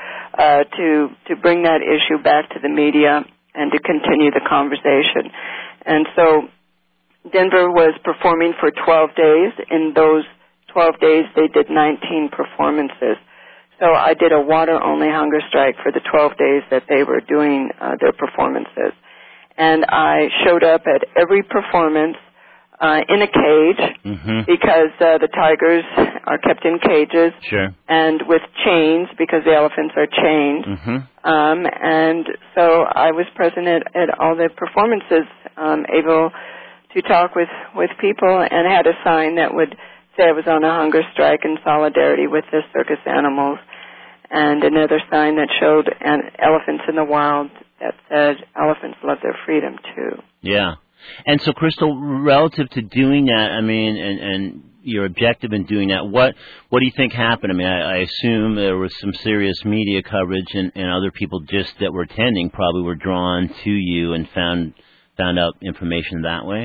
to bring that issue back to the media and to continue the conversation. And so Denver was performing for 12 days. In those 12 days, they did 19 performances. So I did a water-only hunger strike for the 12 days that they were doing their performances. And I showed up at every performance in a cage because the tigers are kept in cages and with chains because the elephants are chained. And so I was present at all the performances, able to talk with people, and had a sign that would say I was on a hunger strike in solidarity with the circus animals, and another sign that showed elephants in the wild that said elephants love their freedom too. Yeah. And so, Crystal, relative to doing that, I mean, and your objective in doing that, what do you think happened? I mean, I assume there was some serious media coverage, and other people just that were attending probably were drawn to you and found out information that way?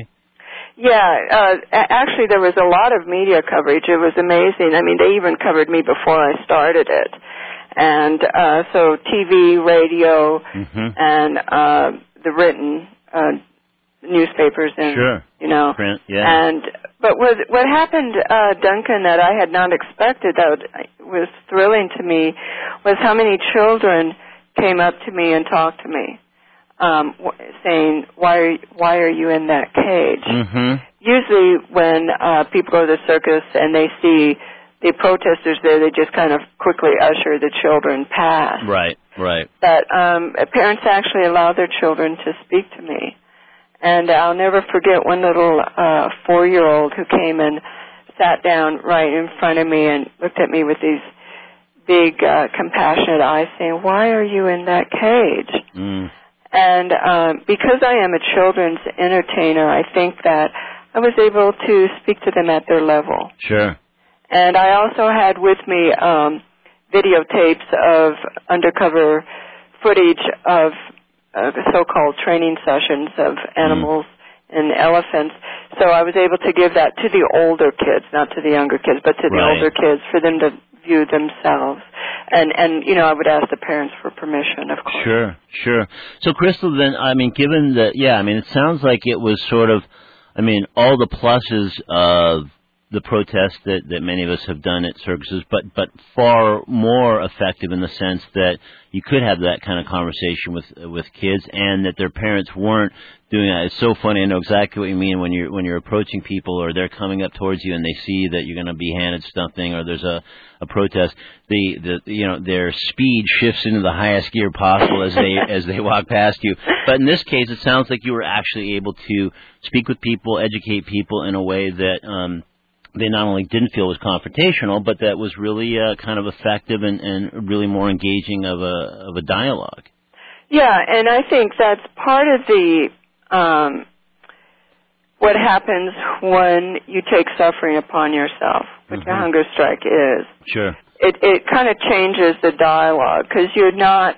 Yeah, actually there was a lot of media coverage. It was amazing. I mean, they even covered me before I started it. And so TV, radio, and the written newspapers and print, yeah. But what happened, Duncan, that I had not expected, that was thrilling to me, was how many children came up to me and talked to me, saying, "Why are you in that cage?" Usually, when people go to the circus and they see the protesters there, they just kind of quickly usher the children past. Right. But parents actually allow their children to speak to me. And I'll never forget one little 4-year-old who came and sat down right in front of me and looked at me with these big, compassionate eyes saying, "Why are you in that cage?" And because I am a children's entertainer, I think that I was able to speak to them at their level. Sure. And I also had with me videotapes of undercover footage of so-called training sessions of animals and elephants. So I was able to give that to the older kids, not to the younger kids, but to the older kids for them to view themselves. And you know, I would ask the parents for permission, of course. Sure. So, Crystal, then, I mean, given that, it sounds like it was sort of, all the pluses of the protest that many of us have done at circuses, but far more effective in the sense that you could have that kind of conversation with kids, and that their parents weren't doing that. It's so funny. I know exactly what you mean when you're approaching people, or they're coming up towards you and they see that you're going to be handed something, or there's a protest. Their speed shifts into the highest gear possible as they walk past you. But in this case, it sounds like you were actually able to speak with people, educate people in a way that they not only didn't feel was confrontational, but that was really kind of effective and really more engaging of a dialogue. Yeah, and I think that's part of the what happens when you take suffering upon yourself, which a hunger strike is. Sure. It kind of changes the dialogue, because you're not.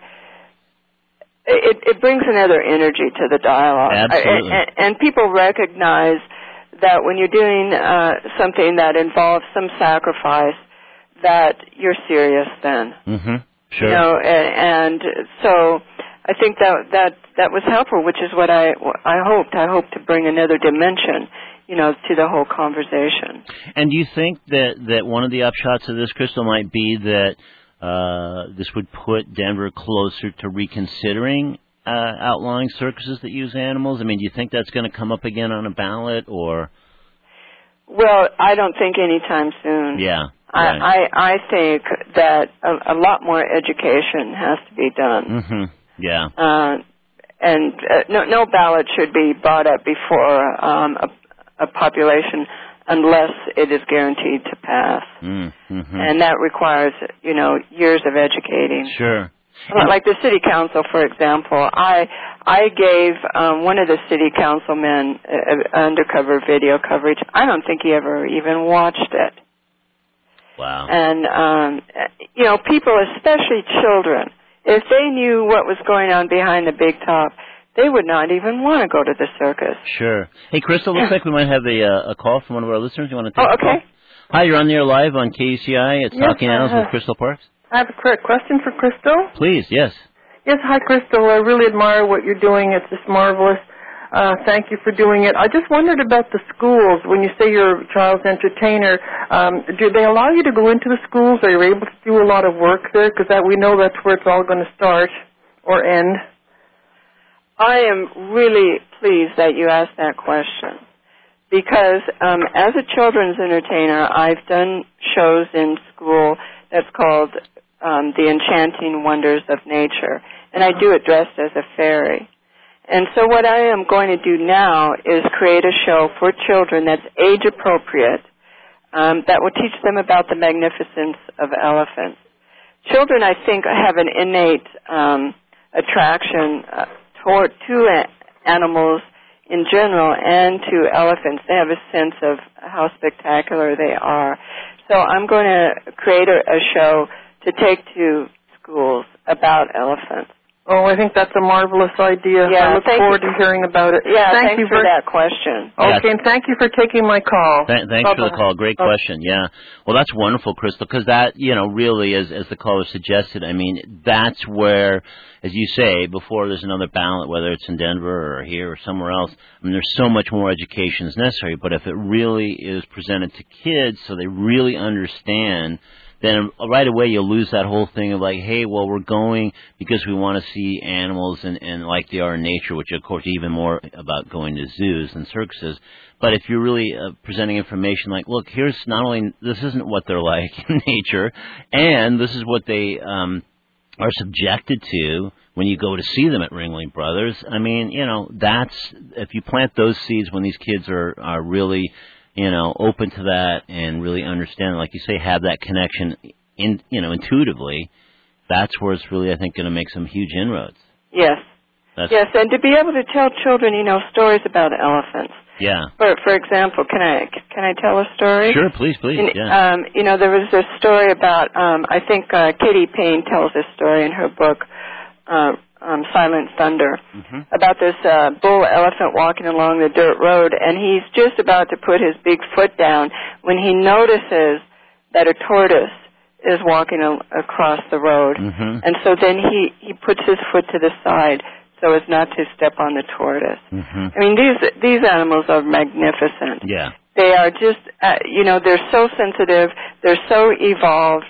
It brings another energy to the dialogue. Absolutely. And people recognize that when you're doing something that involves some sacrifice, that you're serious then. Sure. You know, and so I think that was helpful, which is what I hoped. I hoped to bring another dimension, to the whole conversation. And do you think that one of the upshots of this, Crystal, might be that this would put Denver closer to reconsidering outlawing circuses that use animals? Do you think that's going to come up again on a ballot, or? Well, I don't think anytime soon. Yeah. Right. I think that a lot more education has to be done. Yeah. And no ballot should be brought up before a population unless it is guaranteed to pass. And that requires, years of educating. Sure. Like the city council, for example, I gave one of the city councilmen undercover video coverage. I don't think he ever even watched it. Wow. And, people, especially children, if they knew what was going on behind the big top, they would not even want to go to the circus. Sure. Hey, Crystal, looks like we might have a call from one of our listeners. You want to take a call? Okay. Hi, you're on the air live on KUCI. It's Talking Animals with Crystal Parks. I have a quick question for Crystal. Please, yes. Yes, hi, Crystal. I really admire what you're doing. It's just marvelous. Thank you for doing it. I just wondered about the schools. When you say you're a child's entertainer, do they allow you to go into the schools? Are you able to do a lot of work there? Because we know that's where it's all going to start or end. I am really pleased that you asked that question, because as a children's entertainer, I've done shows in school that's called The Enchanting Wonders of Nature, and I do it dressed as a fairy. And so what I am going to do now is create a show for children that's age-appropriate, that will teach them about the magnificence of elephants. Children, I think, have an innate attraction to animals in general and to elephants. They have a sense of how spectacular they are. So I'm going to create a show to take to schools about elephants. Oh, I think that's a marvelous idea. Yeah, I look forward to hearing about it. Yeah, thanks for that question. Okay, and thank you for taking my call. Thanks for the call. Great question. Yeah. Well, that's wonderful, Crystal, because that, really, as the caller suggested, that's where, as you say, before there's another ballot, whether it's in Denver or here or somewhere else, there's so much more education is necessary. But if it really is presented to kids so they really understand, then right away you'll lose that whole thing of like, hey, well, we're going because we want to see animals and like they are in nature, which of course even more about going to zoos and circuses. But if you're really presenting information like, look, here's not only, this isn't what they're like in nature, and this is what they are subjected to when you go to see them at Ringling Brothers. That's, if you plant those seeds when these kids are really open to that and really understand, like you say, have that connection intuitively, that's where it's really, I think, going to make some huge inroads. Yes. Yes, and to be able to tell children, stories about elephants. Yeah. For example, can I tell a story? Sure, please. Yeah. There was a story about I think Katie Payne tells this story in her book Silent Thunder, about this bull elephant walking along the dirt road, and he's just about to put his big foot down when he notices that a tortoise is walking across the road, and so then he puts his foot to the side so as not to step on the tortoise. I mean, these animals are magnificent. Yeah. They are just, they're so sensitive, they're so evolved.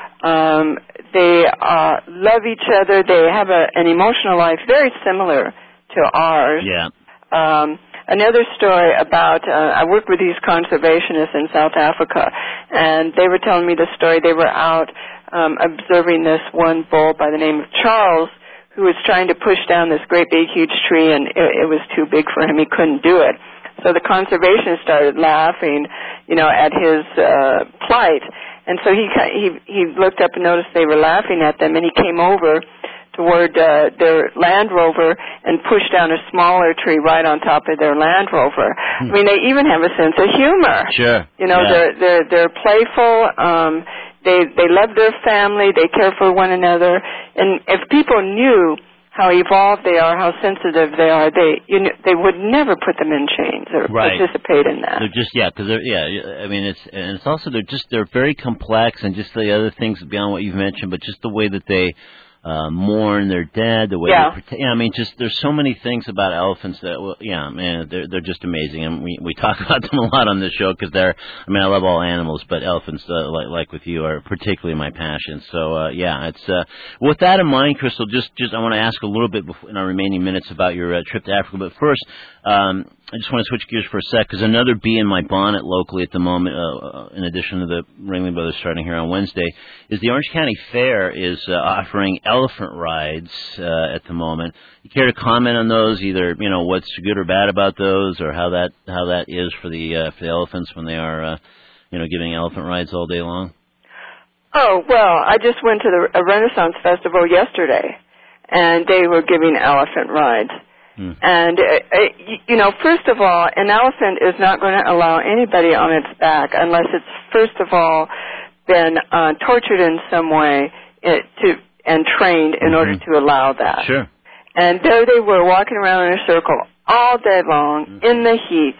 They love each other. They have an emotional life very similar to ours. Yeah. Another story about, I work with these conservationists in South Africa, and they were telling me the story. They were out observing this one bull by the name of Charles, who was trying to push down this great big huge tree, and it was too big for him. He couldn't do it. So the conservationists started laughing, at his plight. And so he looked up and noticed they were laughing at them, and he came over toward their Land Rover and pushed down a smaller tree right on top of their Land Rover. I mean, they even have a sense of humor. Sure. They're playful. They love their family. They care for one another. And if people knew how evolved they are, how sensitive they are, they would never put them in chains or participate in that. They're just because I mean it's also they're very complex, and just the other things beyond what you've mentioned, but just the way that they mourn their dead, the way they protect. I mean, just there's so many things about elephants that they're just amazing, and we talk about them a lot on this show because I love all animals, but elephants like with you are particularly my passion. So it's with that in mind, Crystal. Just I want to ask a little bit in our remaining minutes about your trip to Africa, but first. I just want to switch gears for a sec, because another bee in my bonnet locally at the moment, in addition to the Ringling Brothers starting here on Wednesday, is the Orange County Fair is offering elephant rides at the moment. You care to comment on those, either what's good or bad about those, or how that is for the elephants when they are giving elephant rides all day long? Oh, well, I just went to a Renaissance Festival yesterday, and they were giving elephant rides. And, first of all, an elephant is not going to allow anybody on its back unless it's, first of all, been tortured in some way and trained in order to allow that. Sure. And there they were walking around in a circle all day long in the heat.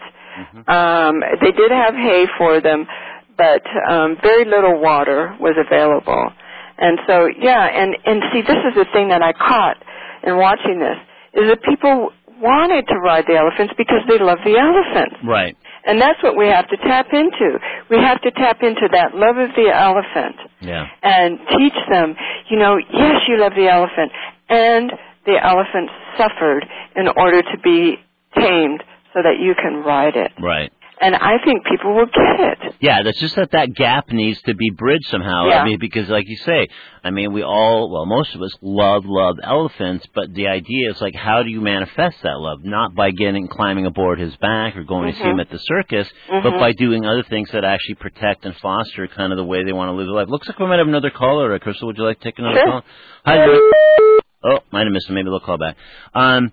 They did have hay for them, but very little water was available. And so, and see, this is the thing that I caught in watching this, is that people wanted to ride the elephants because they love the elephants. Right. And that's what we have to tap into. We have to tap into that love of the elephant. Yeah. And teach them, yes, you love the elephant. And the elephant suffered in order to be tamed so that you can ride it. Right. And I think people will get it. Yeah, that's just that gap needs to be bridged somehow. Yeah. I mean, because like you say, we all, most of us love elephants, but the idea is how do you manifest that love? Not by climbing aboard his back or going to see him at the circus, but by doing other things that actually protect and foster kind of the way they want to live their life. Looks like we might have another caller. Crystal, would you like to take another call? Hi, oh, might have missed him. Maybe they'll call back. And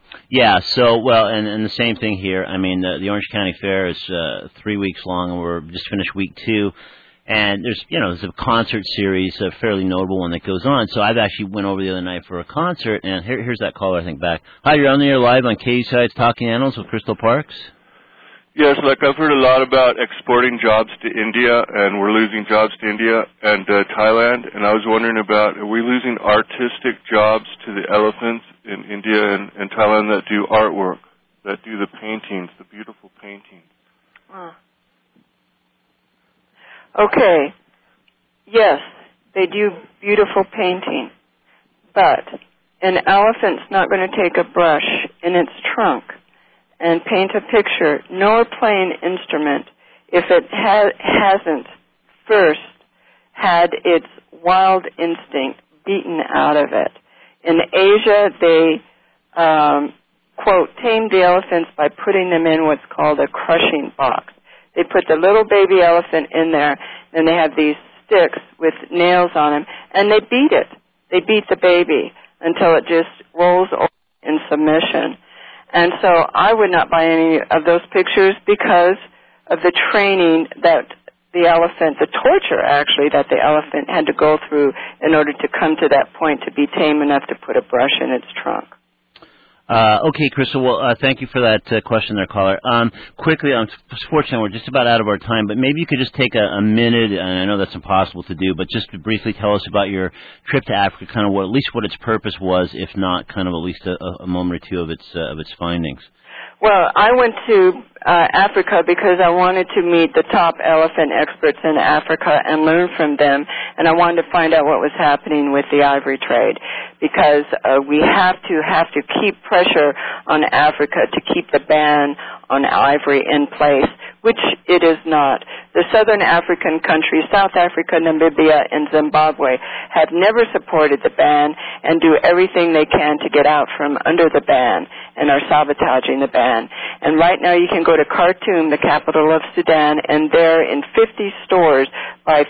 the same thing here. The Orange County Fair is 3 weeks long, and we're just finished week 2. And there's a concert series, a fairly notable one that goes on. So I've actually went over the other night for a concert, and here's that caller, I think, back. Hi, you're on the air live on KUCI's Talking Animals with Crystal Parks. Yes, I've heard a lot about exporting jobs to India, and we're losing jobs to India and Thailand, and I was wondering are we losing artistic jobs to the elephants in India and Thailand that do artwork, that do the paintings, the beautiful paintings? Okay. Yes, they do beautiful painting, but an elephant's not going to take a brush in its trunk and paint a picture, nor play an instrument, if it hasn't first had its wild instinct beaten out of it. In Asia, they, quote, tamed the elephants by putting them in what's called a crushing box. They put the little baby elephant in there, and they have these sticks with nails on them, and they beat it. They beat the baby until it just rolls over in submission. And so I would not buy any of those pictures because of the training that the elephant, the torture actually that the elephant had to go through in order to come to that point to be tame enough to put a brush in its trunk. Okay, Crystal, well, thank you for that question there, caller. Quickly, unfortunately, we're just about out of our time, but maybe you could just take a minute, and I know that's impossible to do, but just to briefly tell us about your trip to Africa, kind of at least what its purpose was, if not kind of at least a moment or two of its findings. Well, I went to Africa because I wanted to meet the top elephant experts in Africa and learn from them, and I wanted to find out what was happening with the ivory trade, because we have to keep pressure on Africa to keep the ban on ivory in place, which it is not. The southern African countries, South Africa, Namibia, and Zimbabwe, have never supported the ban and do everything they can to get out from under the ban and are sabotaging the ban. And right now you can go to Khartoum, the capital of Sudan, and there in 50 stores buy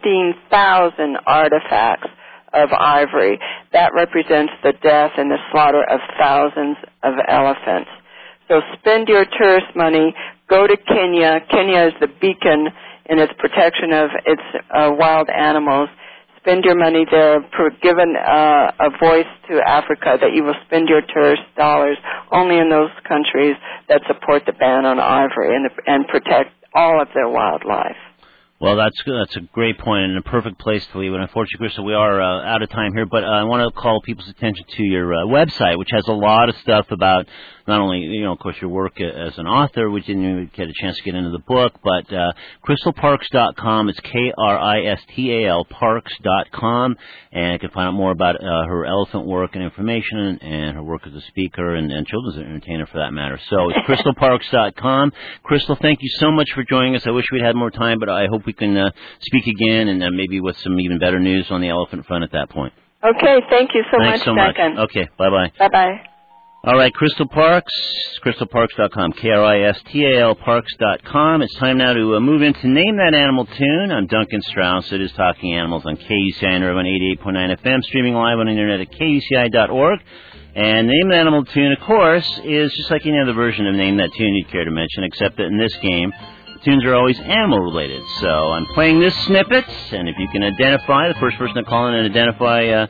15,000 artifacts of ivory. That represents the death and the slaughter of thousands of elephants. So spend your tourist money. Go to Kenya. Kenya is the beacon in its protection of its wild animals. Spend your money there. Give a voice to Africa that you will spend your tourist dollars only in those countries that support the ban on ivory and protect all of their wildlife. Well, that's a great point and a perfect place to leave it. Unfortunately, Crystal, we are out of time here, but I want to call people's attention to your website, which has a lot of stuff about not only, of course, your work as an author, which didn't even get a chance to get into the book, but crystalparks.com. It's Kristal, parks.com, and you can find out more about her elephant work and information and her work as a speaker and children's entertainer, for that matter. So it's crystalparks.com. Crystal, thank you so much for joining us. I wish we'd had more time, but I hope we can speak again and maybe with some even better news on the elephant front at that point. Okay, thank you so much, Duncan. Okay, bye-bye. Bye-bye. All right, Kristal Parks, crystalparks.com, Kristal, parks.com. It's time now to move into Name That Animal Tune. I'm Duncan Strauss. It is Talking Animals on KUCI and Irvine 88.9 FM, streaming live on the internet at KUCI.org. And Name That Animal Tune, of course, is just like any other version of Name That Tune you'd care to mention, except that in this game, tunes are always animal-related. So I'm playing this snippet, and if you can identify, the first person to call in and identify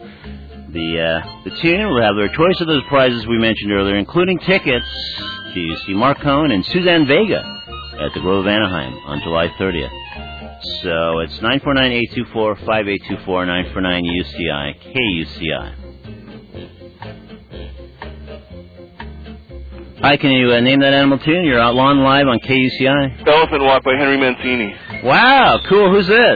the tune will have their choice of those prizes we mentioned earlier, including tickets to see Mark Cohn and Suzanne Vega at the Grove of Anaheim on July 30th. So it's 949-824-5824, 949-UCI, KUCI. Hi, can you name that animal tune? You're out on live on KUCI. Elephant Walk by Henry Mancini. Wow, cool. Who's this?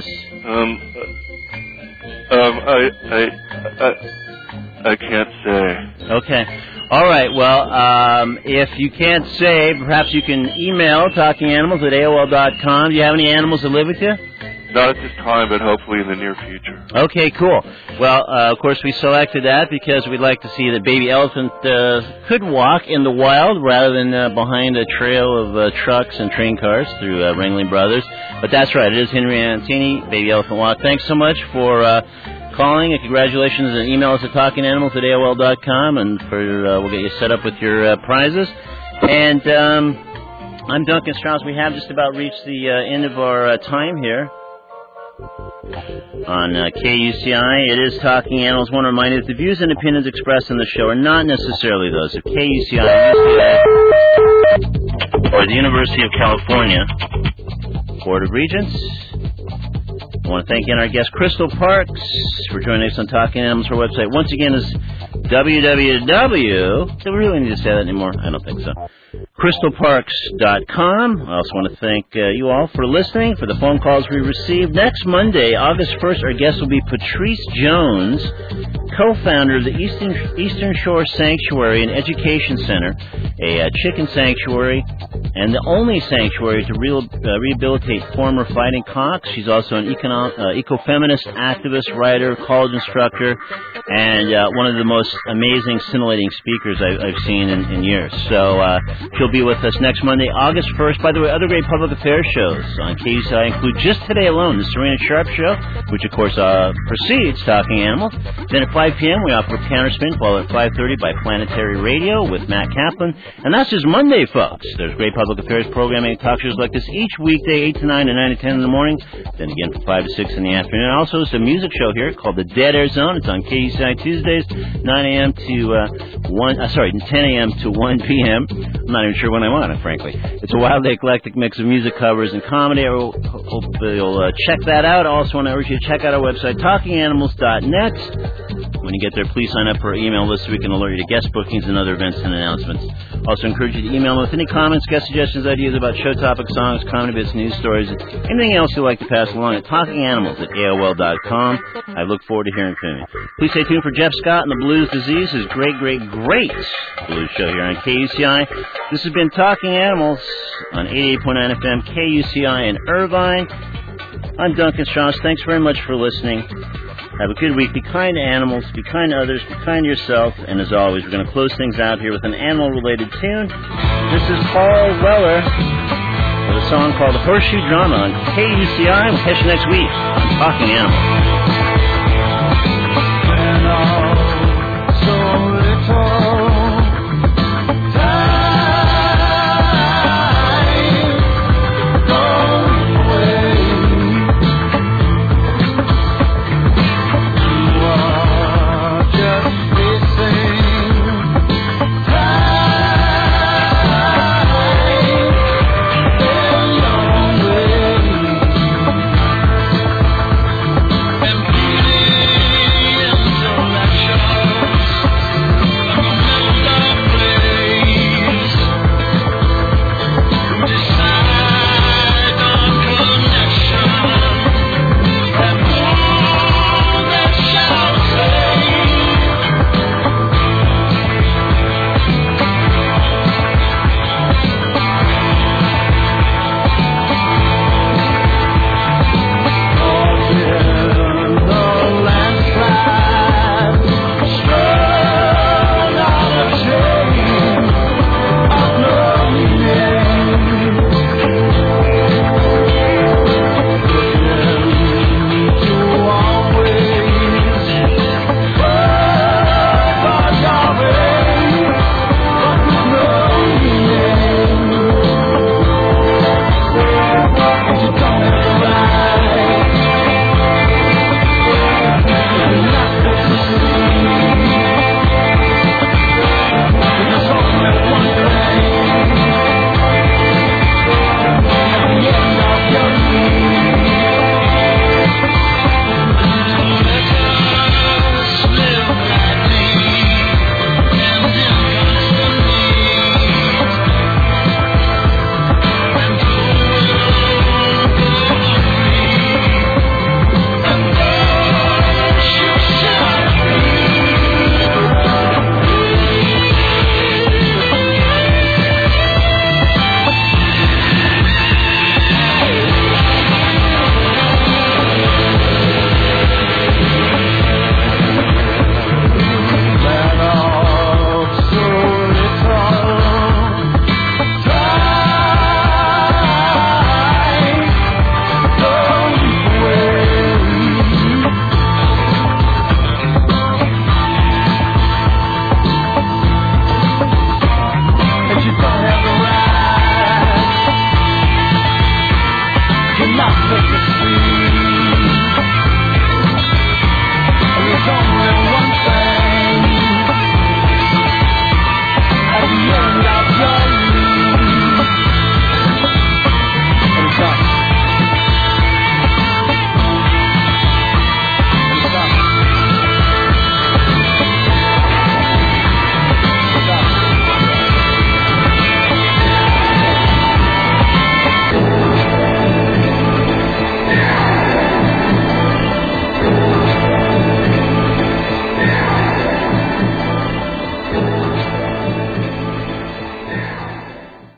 I can't say. Okay. All right. Well, if you can't say, perhaps you can email talkinganimals@AOL.com. Do you have any animals that live with you? Not at this time, but hopefully in the near future. Okay, cool. Well, of course, we selected that because we'd like to see that baby elephant could walk in the wild rather than behind a trail of trucks and train cars through Ringling Brothers. But that's right. It is Henry Mancini, Baby Elephant Walk. Thanks so much for calling, and congratulations, and email us at talkinganimals@AOL.com, and we'll get you set up with your prizes. And I'm Duncan Strauss. We have just about reached the end of our time here on KUCI. It is Talking Animals. I want to remind you that the views and opinions expressed in the show are not necessarily those of KUCI, UCLA, or the University of California Board of Regents. I want to thank again our guest, Kristal Parks, for joining us on Talking Animals. Her website, once again, is www. Do we really need to say that anymore? I don't think so. KristalParks.com. I also want to thank you all for listening, for the phone calls we received. Next Monday, August 1st, our guest will be Patrice Jones, co-founder of the Eastern Shore Sanctuary and Education Center, a chicken sanctuary, and the only sanctuary to rehabilitate former fighting cocks. She's also an ecofeminist activist, writer, college instructor, and one of the most amazing, scintillating speakers I've seen in years. So she'll be with us next Monday, August 1st. By the way, other great public affairs shows on KUCI include just today alone the Serena Sharp Show, which of course precedes Talking Animals. Then at 5 p.m. we offer Counterspin, followed at 5:30 by Planetary Radio with Matt Kaplan. And that's just Monday, folks. There's great public affairs programming and talk shows like this each weekday, 8 to 9 and 9 to 10 in the morning. Then again from 5 to 6 in the afternoon. Also, it's a music show here called The Dead Air Zone. It's on KUCI Tuesdays, 9 a.m. to 10 a.m. to 1 p.m. I'm not even sure when I want it, frankly. It's a wildly eclectic mix of music covers and comedy. I hope you'll check that out. I also want to urge you to check out our website, talkinganimals.net. When you get there, please sign up for our email list so we can alert you to guest bookings and other events and announcements. Also encourage you to email me with any comments, guest suggestions, ideas about show topics, songs, comedy bits, news stories, anything else you'd like to pass along at talkinganimals@AOL.com. I look forward to hearing from you. Please stay tuned for Jeff Scott and the Blues Disease, his great blues show here on KUCI. This has been Talking Animals on 88.9 FM KUCI in Irvine. I'm Duncan Strauss. Thanks very much for listening. Have a good week. Be kind to animals. Be kind to others. Be kind to yourself. And as always, we're going to close things out here with an animal-related tune. This is Paul Weller with a song called Horseshoe Drama on KUCI. We'll catch you next week on Talking Animals.